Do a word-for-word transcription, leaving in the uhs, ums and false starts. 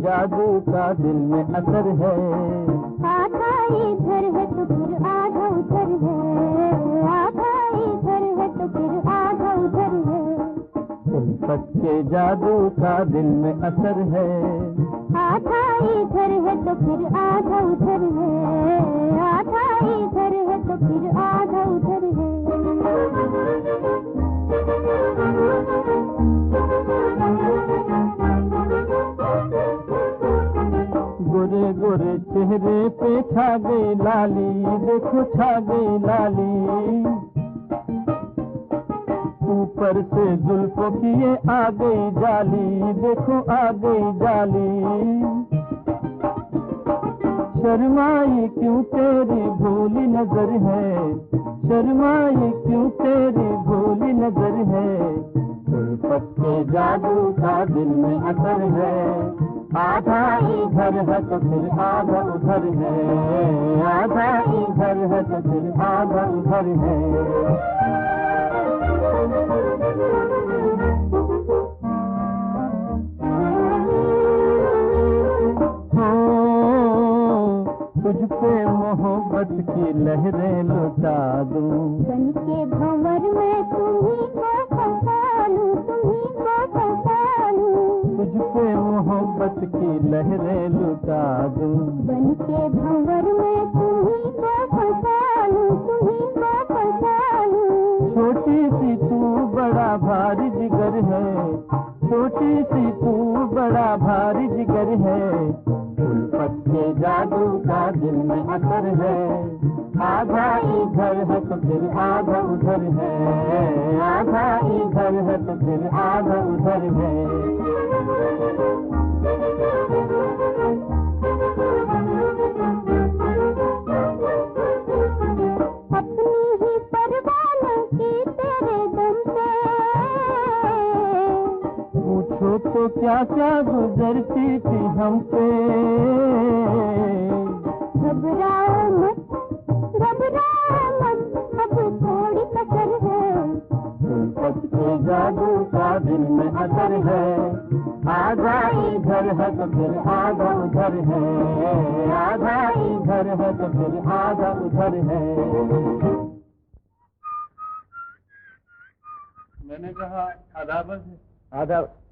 जादू का दिल में असर है। आधा इधर है तो फिर आधा उधर है, आधा इधर है तो फिर आधा उधर है। उल्फत के जादू का दिल में असर है। आधा इधर है तो फिर आधा उधर है, आधा इधर है तो फिर आधा उधर है। गोरे गोरे चेहरे पे छा गई लाली, देखो छा गई लाली। ऊपर से जुल्फों की ये आ गई जाली, देखो आ गई जाली। शर्माई क्यों तेरी भोली नजर है, शर्माई क्यों तेरी भोली नजर है। उल्फत के जादू का दिल में असर है। आधा इधर है तो फिर आधा उधर है, आधा इधर है तो फिर आधा उधर है। तुझ पे मोहब्बत की लहरें लुटा दूं, बन के भंवर में तुम्ही को फंसा लूं, तुम्ही को फंसा लूं। तुझ पे मोहब्बत की लहरें लुटा दूं, बन के भंवर में तुम्ही को फंसा लूं, तुम्ही को फंसा लूं। छोटी सी तू बड़ा भारी जिगर है, छोटी सी तू बड़ा भारी जिगर है। उल्फत के जादू का दिल में असर है। आधा इधर है तो फिर आधा उधर है, आधा इधर है तो फिर आधा उधर है। अपनी ही परवाह की तेरे दम पे, पूछो तो क्या क्या गुजरती थी हम पे। घबराओ मत, घबराओ मत, अब थोड़ी कसर है। उल्फत के जादू का दिल में असर है। आधा इधर है तो फिर आधा उधर है, आधा इधर है तो फिर आधा उधर है। मैंने कहा आदाब आधा